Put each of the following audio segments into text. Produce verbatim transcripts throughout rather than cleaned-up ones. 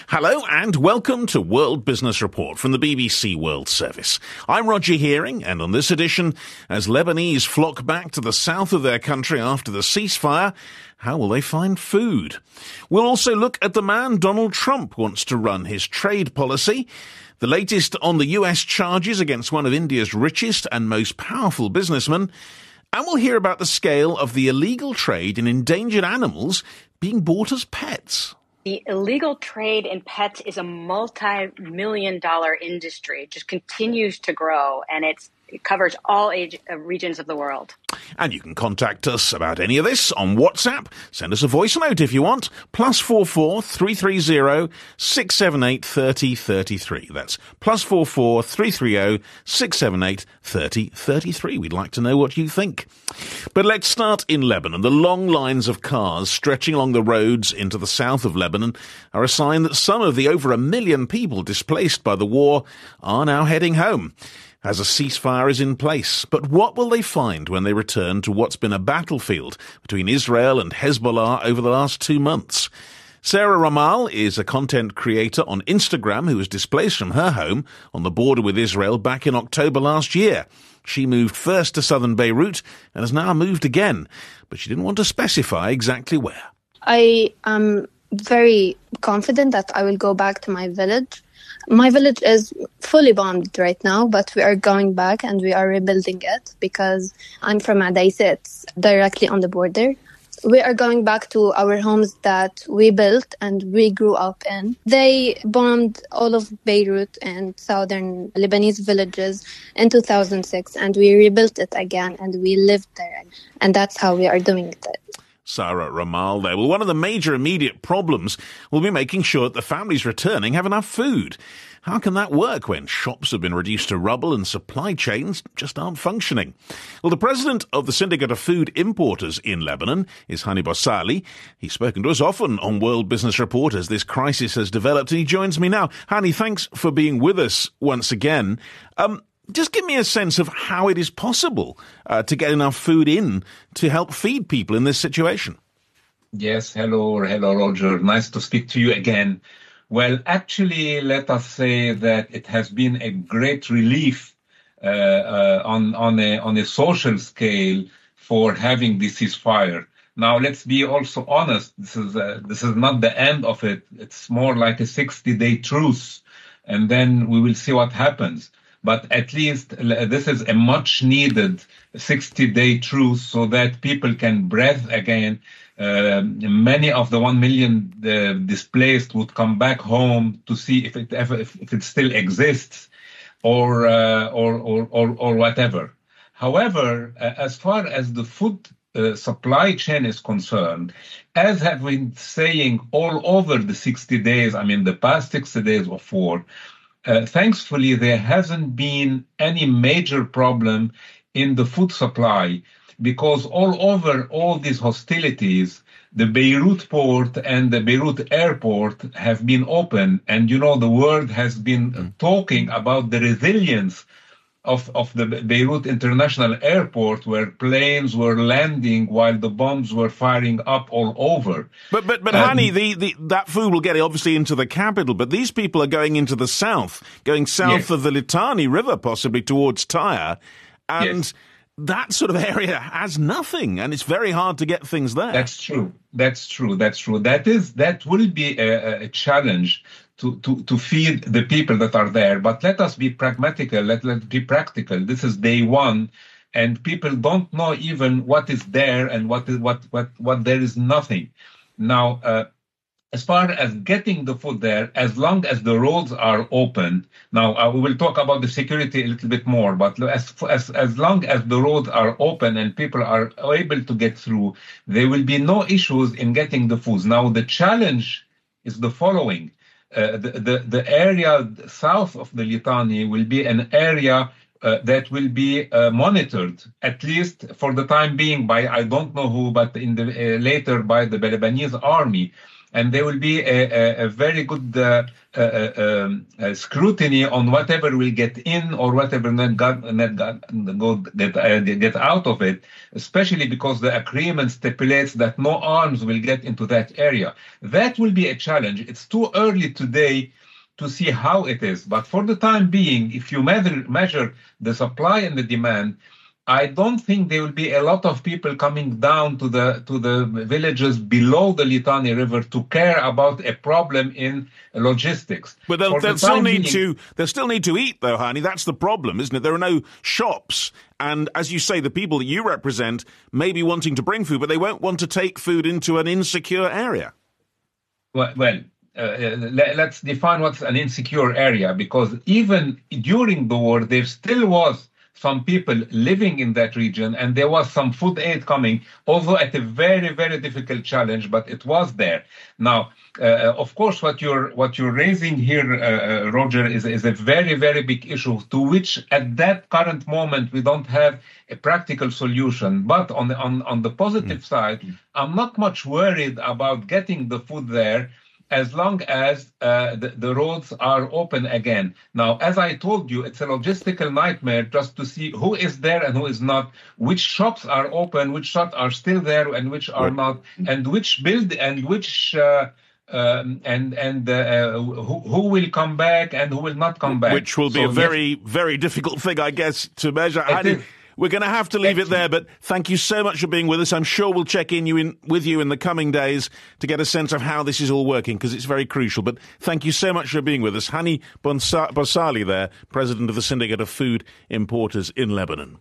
Hello and welcome to World Business Report from the B B C World Service. I'm Roger Hearing, and on this edition, as Lebanese flock back to the south of their country after the ceasefire, how will they find food? We'll also look at the man Donald Trump wants to run his trade policy, the latest on the U S charges against one of India's richest and most powerful businessmen, and we'll hear about the scale of the illegal trade in endangered animals being bought as pets. The illegal trade in pets is a multi-million dollar industry. It just continues to grow, and it's, it covers all age, uh, regions of the world. And you can contact us about any of this on WhatsApp. Send us a voice note if you want. Plus four four three three zero six seven eight thirty thirty three. That's plus four four three three zero six seven eight thirty thirty three. We'd like to know what you think. But let's start in Lebanon. The long lines of cars stretching along the roads into the south of Lebanon are a sign that some of the over a million people displaced by the war are now heading home, as a ceasefire is in place. But what will they find when they return to what's been a battlefield between Israel and Hezbollah over the last two months? Sarah Ramal is a content creator on Instagram who was displaced from her home on the border with Israel back in October last year. She moved first to southern Beirut and has now moved again, but she didn't want to specify exactly where. I am very confident that I will go back to my village. My village is fully bombed right now, but we are going back and we are rebuilding it because I'm from Adaisa. It's directly on the border. We are going back to our homes that we built and we grew up in. They bombed all of Beirut and southern Lebanese villages in two thousand six, and we rebuilt it again and we lived there. And that's how we are doing it. Sarah Ramal there. Well, one of the major immediate problems will be making sure that the families returning have enough food. How can that work when shops have been reduced to rubble and supply chains just aren't functioning? Well, the president of the Syndicate of Food Importers in Lebanon is Hani Bossali. He's spoken to us often on World Business Report as this crisis has developed, and he joins me now. Hani, thanks for being with us once again. Um, Just give me a sense of how it is possible uh, to get enough food in to help feed people in this situation. Yes, hello, hello, Roger. Nice to speak to you again. Well, actually, let us say that it has been a great relief uh, uh, on on a on a social scale for having this ceasefire. Now, let's be also honest. This is uh, this is not the end of it. It's more like a sixty-day truce, and then we will see what happens. But at least this is a much-needed sixty-day truce so that people can breathe again. Uh, many of the one million uh, displaced would come back home to see if it ever, if, if it still exists, or, uh, or or or or whatever. However, uh, as far as the food uh, supply chain is concerned, as have been saying all over the sixty days, I mean the past sixty days of war, Uh, thankfully, there hasn't been any major problem in the food supply because all over all these hostilities, the Beirut port and the Beirut airport have been open. And, you know, the world has been mm. talking about the resilience of, of the Beirut International Airport, where planes were landing while the bombs were firing up all over. But, but, but, um, Hani, the, the, that food will get obviously into the capital, but these people are going into the south, going south yes. of the Litani River, possibly towards Tyre, and yes. that sort of area has nothing, and it's very hard to get things there. That's true. That's true. That's true. That is, that will be a, a challenge To, to, to feed the people that are there. But let us be pragmatical, let, let's be practical. This is day one, and people don't know even what is there and what is what what what there is nothing. Now, uh, as far as getting the food there, as long as the roads are open, now uh, we will talk about the security a little bit more, but as, as, as long as the roads are open and people are able to get through, there will be no issues in getting the food. Now, the challenge is the following. Uh, the, the, the area south of the Litani will be an area uh, that will be uh, monitored, at least for the time being, by I don't know who, but in the uh, later by the Lebanese army. and there will be a, a, a very good uh, uh, um, uh, scrutiny on whatever will get in or whatever not got, not got, get, uh, get out of it, especially because the agreement stipulates that no arms will get into that area. That will be a challenge. It's too early today to see how it is. But for the time being, if you measure, measure the supply and the demand, I don't think there will be a lot of people coming down to the to the villages below the Litani River to care about a problem in logistics. But they'll, For they'll the still time need being- to they'll still need to eat, though, Hani. That's the problem, isn't it? There are no shops, and as you say, the people that you represent may be wanting to bring food, but they won't want to take food into an insecure area. Well, well uh, let, let's define what's an insecure area, because even during the war, there still was some people living in that region, and there was some food aid coming, although at a very, very difficult challenge, but it was there. Now, uh, of course, what you're what you're raising here, uh, Roger, is, is a very, very big issue to which at that current moment we don't have a practical solution. But on the, on, on the positive mm. side, I'm not much worried about getting the food there, as long as uh, the, the roads are open again. Now, as I told you, it's a logistical nightmare just to see who is there and who is not, which shops are open, which shops are still there and which are not, and which build and which uh, um, and and uh, who, who will come back and who will not come back. Which will be so, a very, yes, very difficult thing, I guess, to measure. We're going to have to leave it there, but thank you so much for being with us. I'm sure we'll check in you in with you in the coming days to get a sense of how this is all working, because it's very crucial. But thank you so much for being with us. Hani Bonsali there, president of the Syndicate of Food Importers in Lebanon.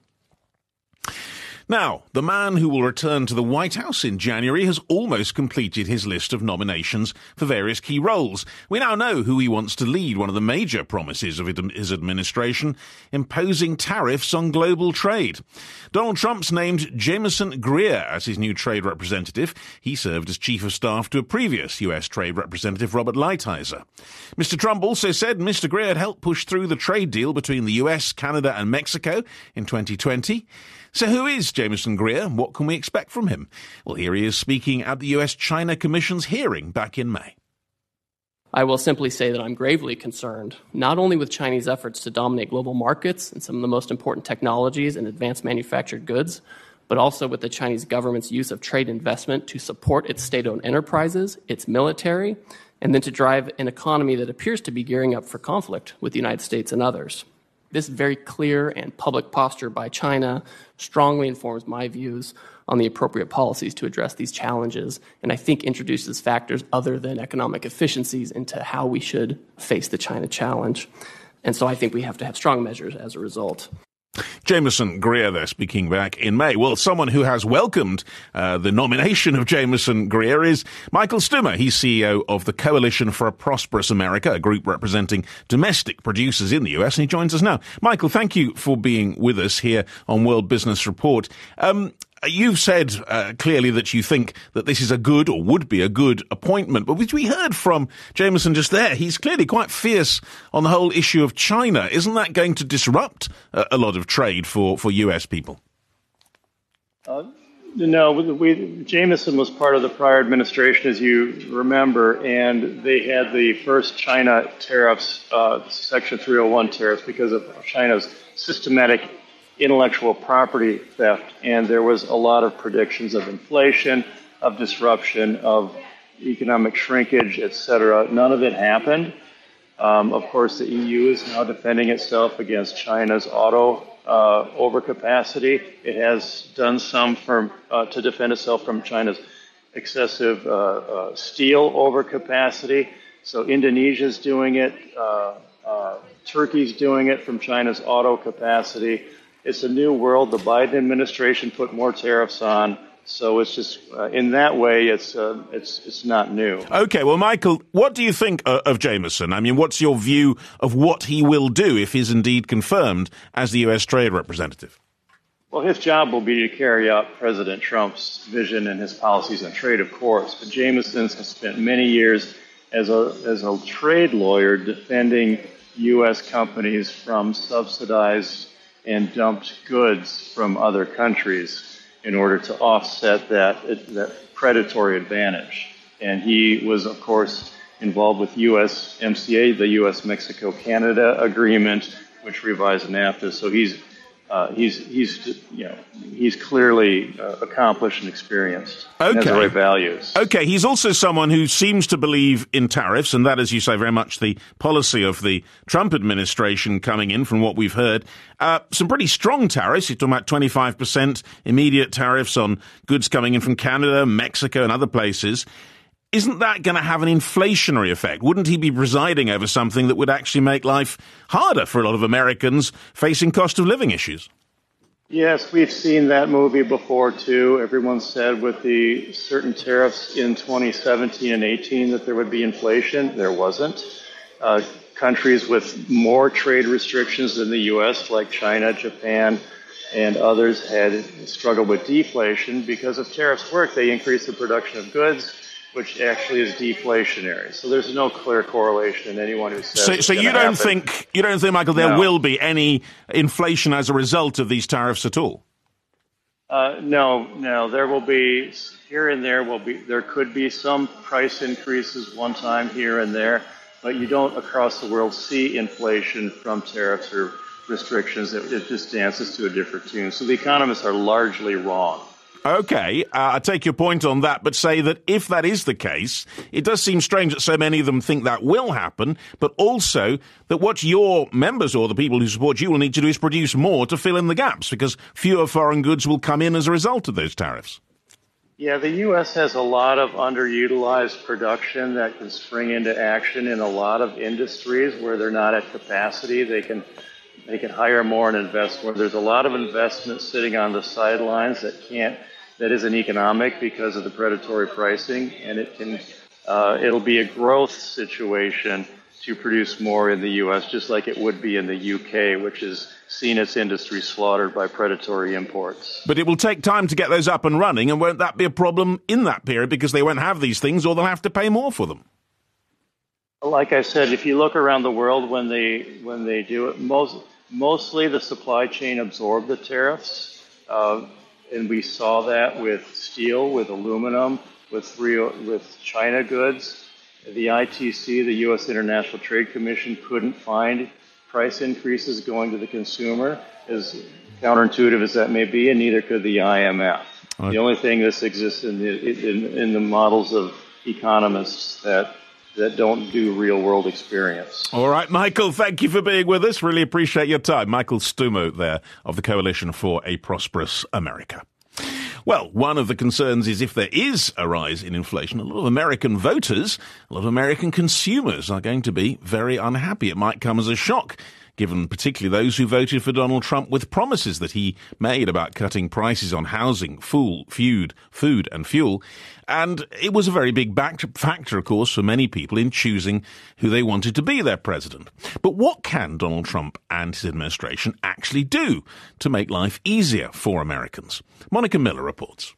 Now, the man who will return to the White House in January has almost completed his list of nominations for various key roles. We now know who he wants to lead one of the major promises of his administration, imposing tariffs on global trade. Donald Trump's named Jamieson Greer as his new trade representative. He served as chief of staff to a previous U S trade representative, Robert Lighthizer. Mister Trump also said Mister Greer had helped push through the trade deal between the U S, Canada and Mexico in twenty twenty. So who is Jamieson Greer and what can we expect from him? Well, here he is speaking at the U S-China Commission's hearing back in May. I will simply say that I'm gravely concerned, not only with Chinese efforts to dominate global markets and some of the most important technologies and advanced manufactured goods, but also with the Chinese government's use of trade investment to support its state-owned enterprises, its military, and then to drive an economy that appears to be gearing up for conflict with the United States and others. This very clear and public posture by China strongly informs my views on the appropriate policies to address these challenges, and I think introduces factors other than economic efficiencies into how we should face the China challenge. And so I think we have to have strong measures as a result. Jamieson Greer there, speaking back in May. Well, someone who has welcomed uh, the nomination of Jamieson Greer is Michael Stummer. He's C E O of the Coalition for a Prosperous America, a group representing domestic producers in the U S, and he joins us now. Michael, thank you for being with us here on World Business Report. Um, You've said uh, clearly that you think that this is a good or would be a good appointment, but which we heard from Jamieson just there, he's clearly quite fierce on the whole issue of China. Isn't that going to disrupt uh, a lot of trade for, for U S people? Uh, no, we, Jamieson was part of the prior administration, as you remember, and they had the first China tariffs, uh, Section three oh one tariffs, because of China's systematic intellectual property theft, and there was a lot of predictions of inflation, of disruption, of economic shrinkage, et cetera. None of it happened. Um, of course, the E U is now defending itself against China's auto uh, overcapacity. It has done some from, uh, to defend itself from China's excessive uh, uh, steel overcapacity. So Indonesia's doing it. Uh, uh, Turkey's doing it from China's auto capacity. It's a new world. The Biden administration put more tariffs on, so it's just uh, in that way, it's uh, it's it's not new. Okay, well, Michael, what do you think uh, of Jamieson? I mean, what's your view of what he will do if he's indeed confirmed as the U S trade representative? Well, his job will be to carry out President Trump's vision and his policies on trade, of course. But Jamieson has spent many years as a as a trade lawyer defending U S companies from subsidized and dumped goods from other countries in order to offset that that predatory advantage. And he was, of course, involved with U S M C A, the U S Mexico Canada agreement, which revised NAFTA. So he's uh, he's he's you know he's clearly uh, accomplished and experienced. Okay. And has the right values. Okay, he's also someone who seems to believe in tariffs, and that, as you say, very much the policy of the Trump administration coming in, from what we've heard. Uh, some pretty strong tariffs. You're talking about twenty-five percent immediate tariffs on goods coming in from Canada, Mexico, and other places. Isn't that going to have an inflationary effect? Wouldn't he be presiding over something that would actually make life harder for a lot of Americans facing cost of living issues? Yes, we've seen that movie before, too. Everyone said with the certain tariffs in twenty seventeen and eighteen that there would be inflation. There wasn't. Uh, countries with more trade restrictions than the U S, like China, Japan, and others, had struggled with deflation. Because if tariffs work, they increase the production of goods, which actually is deflationary. So there's no clear correlation in anyone who says. So, so you don't happen. think you don't think, Michael, there No. will be any inflation as a result of these tariffs at all? Uh, no, no. There will be here and there will be there could be some price increases one time here and there, but you don't across the world see inflation from tariffs or restrictions. It, it just dances to a different tune. So the economists are largely wrong. Okay, uh, I take your point on that, but say that if that is the case, it does seem strange that so many of them think that will happen, but also that what your members or the people who support you will need to do is produce more to fill in the gaps, because fewer foreign goods will come in as a result of those tariffs. Yeah, the U S has a lot of underutilized production that can spring into action in a lot of industries where they're not at capacity. They can they can hire more and invest more. There's a lot of investment sitting on the sidelines that can't that isn't economic because of the predatory pricing, and it can uh, it'll be a growth situation to produce more in the U S, just like it would be in the U K, which has seen its industry slaughtered by predatory imports. But it will take time to get those up and running, and won't that be a problem in that period because they won't have these things, or they'll have to pay more for them? Like I said, if you look around the world when they when they do it, most mostly the supply chain absorbed the tariffs, uh, and we saw that with steel, with aluminum, with real, with China goods. The I T C, the U S International Trade Commission, couldn't find price increases going to the consumer, as counterintuitive as that may be, and neither could the I M F. Okay. The only thing this exists in the, in, in the models of economists that that don't do real-world experience. All right, Michael, thank you for being with us. Really appreciate your time. Michael Stumo there of the Coalition for a Prosperous America. Well, one of the concerns is if there is a rise in inflation, a lot of American voters, a lot of American consumers are going to be very unhappy. It might come as a shock, given particularly those who voted for Donald Trump with promises that he made about cutting prices on housing, food, food, food and fuel. And it was a very big back factor, of course, for many people in choosing who they wanted to be their president. But what can Donald Trump and his administration actually do to make life easier for Americans? Monica Miller reports.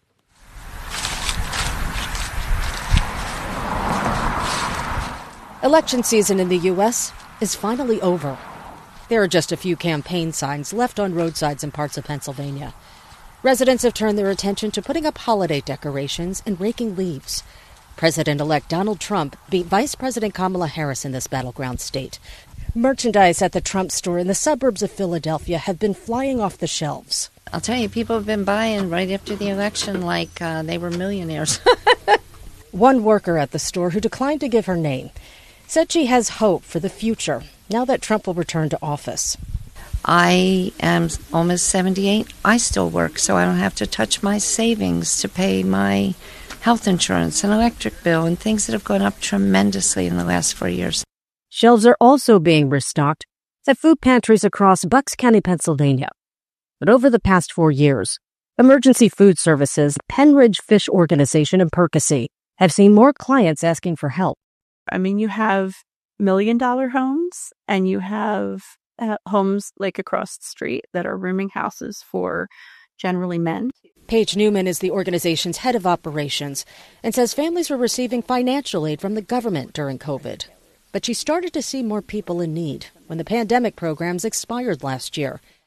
Election season in the U S is finally over. There are just a few campaign signs left on roadsides in parts of Pennsylvania. Residents have turned their attention to putting up holiday decorations and raking leaves. President-elect Donald Trump beat Vice President Kamala Harris in this battleground state. Merchandise at the Trump store in the suburbs of Philadelphia have been flying off the shelves. I'll tell you, people have been buying right after the election like uh, they were millionaires. One worker at the store, who declined to give her name, said she has hope for the future now that Trump will return to office. I am almost seventy-eight. I still work, so I don't have to touch my savings to pay my health insurance and electric bill and things that have gone up tremendously in the last four years. Shelves are also being restocked at food pantries across Bucks County, Pennsylvania. But over the past four years, Emergency Food Services, Penridge Fish Organization, and Percy have seen more clients asking for help. I mean, you have million-dollar homes, and you have uh, homes like across the street that are rooming houses for generally men. Paige Newman is the organization's head of operations and says families were receiving financial aid from the government during COVID. But she started to see more people in need when the pandemic programs expired last year.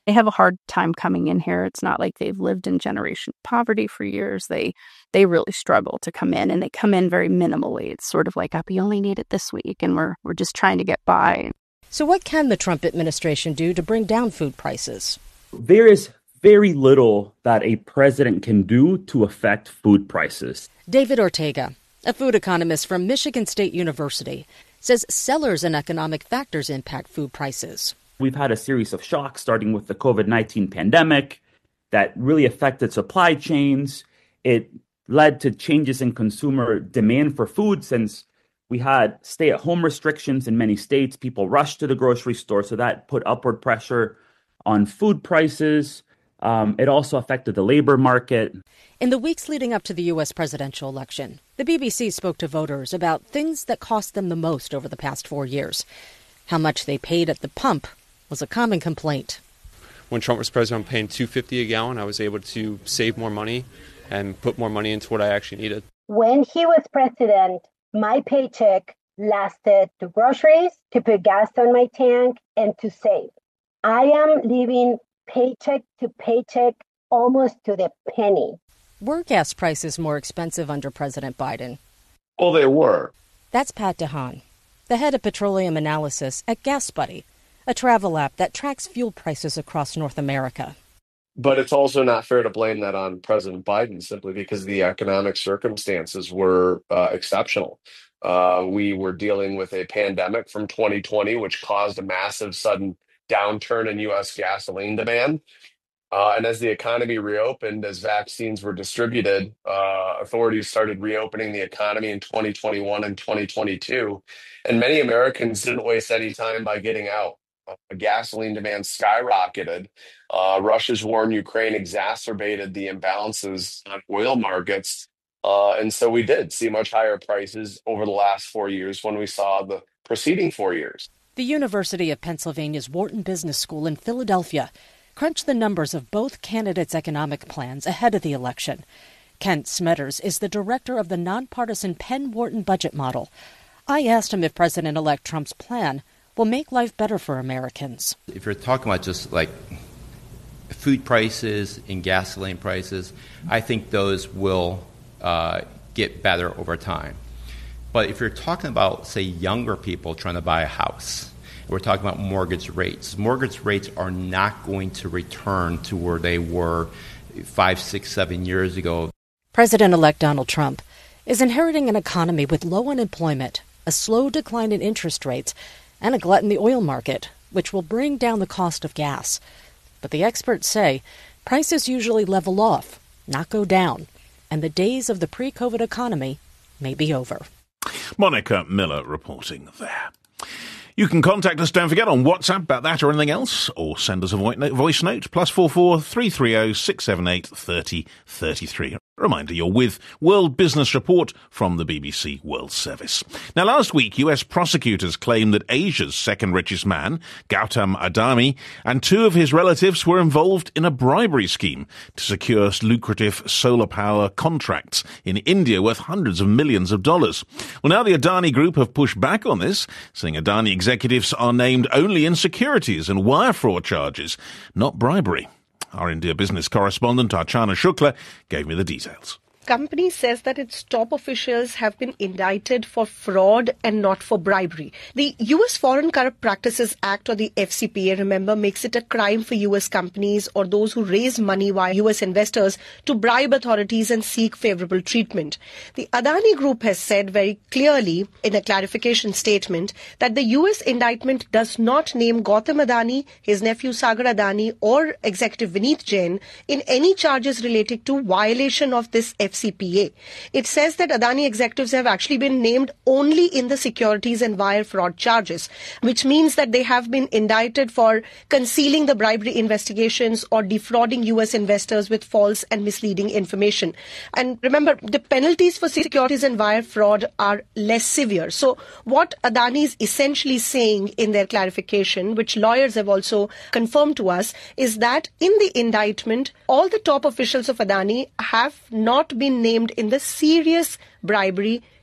They have a hard time coming in here. It's not like they've lived in generation poverty for years. They they really struggle to come in, and they come in very minimally. It's sort of like, oh, we only need it this week, and we're we're just trying to get by. So what can the Trump administration do to bring down food prices? There is very little that a president can do to affect food prices. David Ortega, a food economist from Michigan State University, says sellers and economic factors impact food prices. We've had a series of shocks, starting with the covid nineteen pandemic, that really affected supply chains. It led to changes in consumer demand for food since we had stay-at-home restrictions in many states. People rushed to the grocery store, so that put upward pressure on food prices. Um, it also affected the labor market. In the weeks leading up to the U S presidential election, the B B C spoke to voters about things that cost them the most over the past four years. How much they paid at the pump was a common complaint. When Trump was president, I'm paying two dollars and fifty cents a gallon. I was able to save more money and put more money into what I actually needed. When he was president, my paycheck lasted to groceries, to put gas on my tank, and to save. I am living paycheck to paycheck almost to the penny. Were gas prices more expensive under President Biden? Well, they were. That's Pat DeHaan, the head of petroleum analysis at GasBuddy, a travel app that tracks fuel prices across North America. But it's also not fair to blame that on President Biden simply because the economic circumstances were uh, exceptional. Uh, we were dealing with a pandemic from twenty twenty, which caused a massive sudden downturn in U S gasoline demand. Uh, and as the economy reopened, as vaccines were distributed, uh, authorities started reopening the economy in twenty twenty-one and twenty twenty-two. And many Americans didn't waste any time by getting out. Uh, gasoline demand skyrocketed. Uh, Russia's war in Ukraine exacerbated the imbalances on oil markets. Uh, and so we did see much higher prices over the last four years when we saw the preceding four years. The University of Pennsylvania's Wharton Business School in Philadelphia crunched the numbers of both candidates' economic plans ahead of the election. Kent Smetters is the director of the nonpartisan Penn-Wharton budget model. I asked him if President-elect Trump's plan will make life better for Americans. If you're talking about just like food prices and gasoline prices, I think those will uh, get better over time. But if you're talking about, say, younger people trying to buy a house, we're talking about mortgage rates. Mortgage rates are not going to return to where they were five, six, seven years ago. President-elect Donald Trump is inheriting an economy with low unemployment, a slow decline in interest rates, and a glut in the oil market, which will bring down the cost of gas. But the experts say prices usually level off, not go down, and the days of the pre-COVID economy may be over. Monica Miller reporting there. You can contact us, don't forget, on WhatsApp about that or anything else, or send us a voice note, plus four four three three zero six seven eight three zero three three. Reminder, you're with World Business Report from the B B C World Service. Now, last week, U S prosecutors claimed that Asia's second richest man, Gautam Adani, and two of his relatives were involved in a bribery scheme to secure lucrative solar power contracts in India worth hundreds of millions of dollars. Well, now the Adani Group have pushed back on this, saying Adani executives are named only in securities and wire fraud charges, not bribery. Our India business correspondent, Archana Shukla, gave me the details. Company says that its top officials have been indicted for fraud and not for bribery. The U S Foreign Corrupt Practices Act, or the F C P A, remember, makes it a crime for U S companies or those who raise money via U S investors to bribe authorities and seek favorable treatment. The Adani Group has said very clearly in a clarification statement that the U S indictment does not name Gautam Adani, his nephew Sagar Adani, or executive Vineet Jain in any charges related to violation of this F C P A. It says that Adani executives have actually been named only in the securities and wire fraud charges, which means that they have been indicted for concealing the bribery investigations or defrauding U S investors with false and misleading information. And remember, the penalties for securities and wire fraud are less severe. So what Adani is essentially saying in their clarification, which lawyers have also confirmed to us, is that in the indictment, all the top officials of Adani have not been named in the serious bribery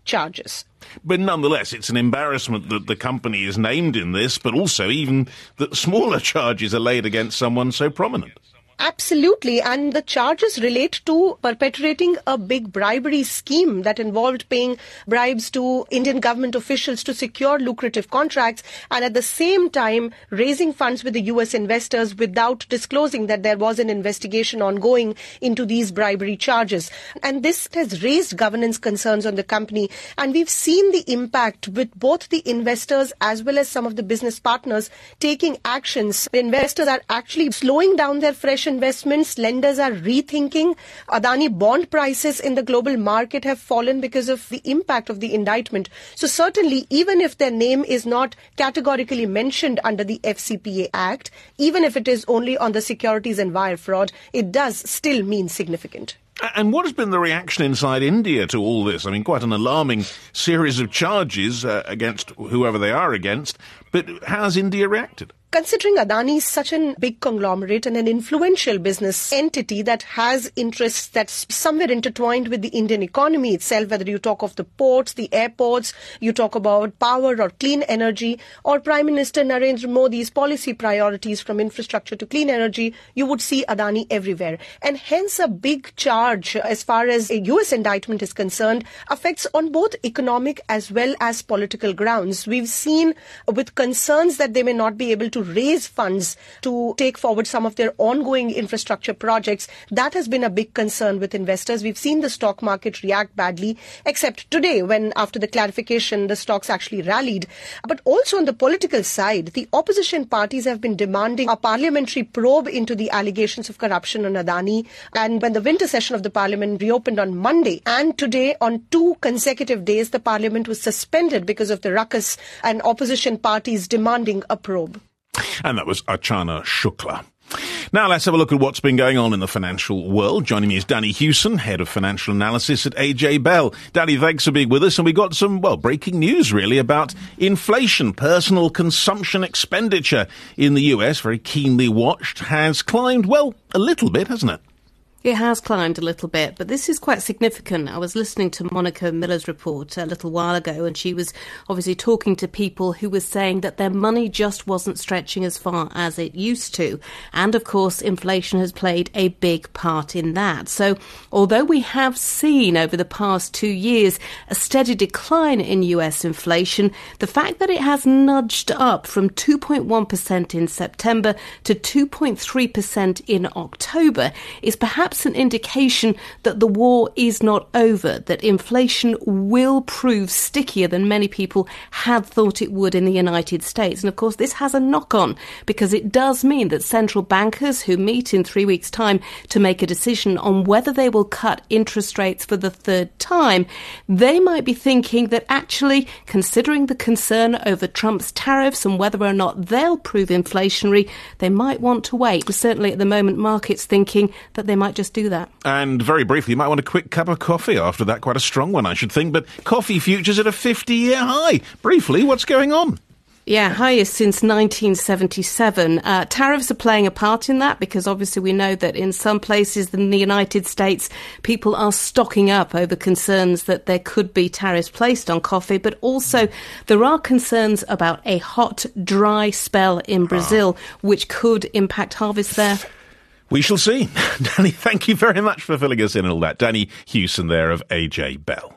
charges. But nonetheless, it's an embarrassment that the company is named in this, but also even that smaller charges are laid against someone so prominent. Absolutely. And the charges relate to perpetrating a big bribery scheme that involved paying bribes to Indian government officials to secure lucrative contracts and at the same time raising funds with the U S investors without disclosing that there was an investigation ongoing into these bribery charges. And this has raised governance concerns on the company. And we've seen the impact with both the investors as well as some of the business partners taking actions. The investors are actually slowing down their fresh investments. Lenders are rethinking. Adani bond prices in the global market have fallen because of the impact of the indictment. So certainly, even if their name is not categorically mentioned under the F C P A Act, even if it is only on the securities and wire fraud, it does still mean significant. And what has been the reaction inside India to all this? I mean, quite an alarming series of charges uh, against whoever they are against. But how has India reacted? Considering Adani is such a big conglomerate and an influential business entity that has interests that's somewhere intertwined with the Indian economy itself, whether you talk of the ports, the airports, you talk about power or clean energy, or Prime Minister Narendra Modi's policy priorities from infrastructure to clean energy, you would see Adani everywhere. And hence a big charge as far as a U S indictment is concerned affects on both economic as well as political grounds. We've seen with concerns that they may not be able to raise funds to take forward some of their ongoing infrastructure projects. That has been a big concern with investors. We've seen the stock market react badly, except today when after the clarification, the stocks actually rallied. But also on the political side, the opposition parties have been demanding a parliamentary probe into the allegations of corruption on Adani. And when the winter session of the parliament reopened on Monday and today on two consecutive days, the parliament was suspended because of the ruckus and opposition parties demanding a probe. And that was Archana Shukla. Now let's have a look at what's been going on in the financial world. Joining me is Danny Hewson, Head of Financial Analysis at A J Bell. Danny, thanks for being with us. And we got some, well, breaking news really about inflation. Personal consumption expenditure in the U S, very keenly watched, has climbed, well, a little bit, hasn't it? It has climbed a little bit, but this is quite significant. I was listening to Monica Miller's report a little while ago, and she was obviously talking to people who were saying that their money just wasn't stretching as far as it used to. And, of course, inflation has played a big part in that. So although we have seen over the past two years a steady decline in U S inflation, the fact that it has nudged up from two point one percent in September to two point three percent in October is perhaps an indication that the war is not over, that inflation will prove stickier than many people had thought it would in the United States. And of course, this has a knock-on because it does mean that central bankers who meet in three weeks' time to make a decision on whether they will cut interest rates for the third time, they might be thinking that actually, considering the concern over Trump's tariffs and whether or not they'll prove inflationary, they might want to wait. And certainly at the moment, markets thinking that they might just do that. And very briefly, you might want a quick cup of coffee after that. Quite a strong one, I should think. But coffee futures at a fifty-year high. Briefly, what's going on? Yeah, highest since nineteen seventy-seven. Uh, tariffs are playing a part in that because obviously we know that in some places in the United States, people are stocking up over concerns that there could be tariffs placed on coffee. But also there are concerns about a hot, dry spell in Brazil, oh. which could impact harvests there. We shall see. Danny, thank you very much for filling us in and all that. Danny Hewson there of A J Bell.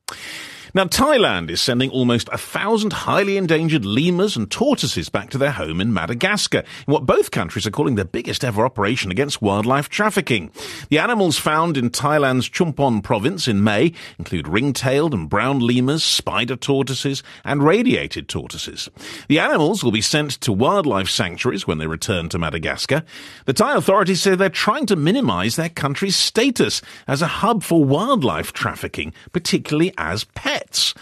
Now, Thailand is sending almost a thousand highly endangered lemurs and tortoises back to their home in Madagascar, in what both countries are calling their biggest ever operation against wildlife trafficking. The animals found in Thailand's Chumpon province in May include ring-tailed and brown lemurs, spider tortoises, and radiated tortoises. The animals will be sent to wildlife sanctuaries when they return to Madagascar. The Thai authorities say they're trying to minimise their country's status as a hub for wildlife trafficking, particularly as pets.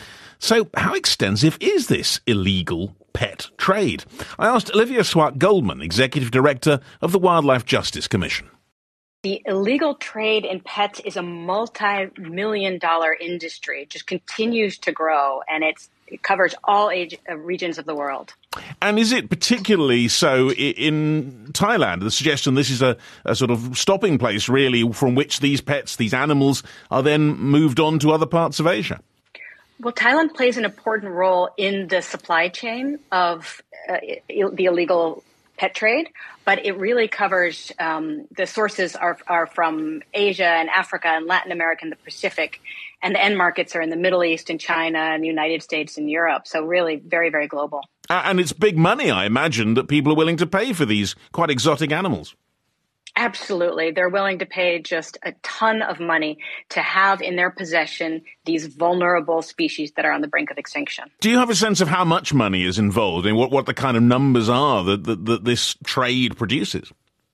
So how extensive is this illegal pet trade? I asked Olivia Swart-Goldman, Executive Director of the Wildlife Justice Commission. The illegal trade in pets is a multi-million dollar industry. It just continues to grow, and it's, it covers all age, uh, regions of the world. And is it particularly so in Thailand? The suggestion this is a, a sort of stopping place, really, from which these pets, these animals, are then moved on to other parts of Asia? Well, Thailand plays an important role in the supply chain of uh, the illegal pet trade, but it really covers um, the sources are are from Asia and Africa and Latin America and the Pacific, and the end markets are in the Middle East and China and the United States and Europe. So really very, very global. Uh, and it's big money, I imagine, that people are willing to pay for these quite exotic animals. Absolutely. They're willing to pay just a ton of money to have in their possession these vulnerable species that are on the brink of extinction. Do you have a sense of how much money is involved and what, what the kind of numbers are that, that, that this trade produces?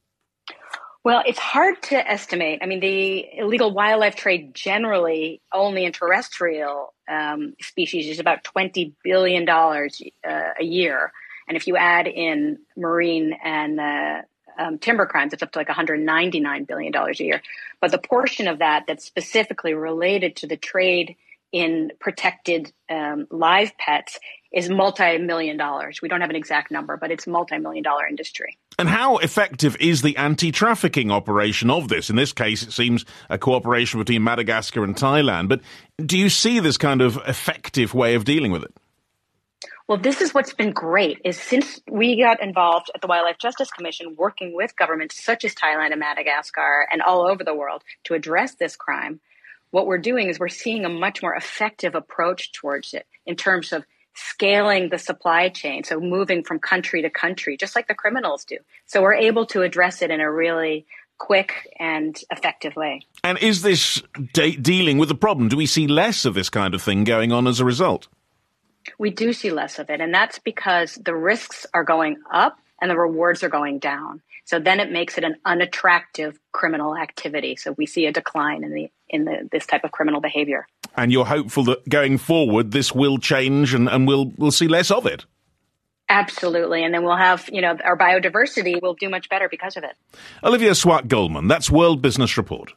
Well, it's hard to estimate. I mean, the illegal wildlife trade generally, only in terrestrial um, species, is about twenty billion dollars uh, a year. And if you add in marine and uh, Um, timber crimes, it's up to like one hundred ninety-nine billion dollars a year. But the portion of that that's specifically related to the trade in protected um, live pets is multi-million dollars. We don't have an exact number, but it's a multi-million dollar industry. And how effective is the anti-trafficking operation of this? In this case, it seems a cooperation between Madagascar and Thailand. But do you see this kind of effective way of dealing with it? Well, this is what's been great, is since we got involved at the Wildlife Justice Commission working with governments such as Thailand and Madagascar and all over the world to address this crime, what we're doing is we're seeing a much more effective approach towards it in terms of scaling the supply chain, so moving from country to country, just like the criminals do. So we're able to address it in a really quick and effective way. And is this de- dealing with the problem? Do we see less of this kind of thing going on as a result? We do see less of it, and that's because the risks are going up and the rewards are going down. So then it makes it an unattractive criminal activity. So we see a decline in the in the, this type of criminal behavior. And you're hopeful that going forward this will change and, and we'll we'll see less of it? Absolutely. And then we'll have, you know, our biodiversity will do much better because of it. Olivia Swart-Goldman, that's World Business Report.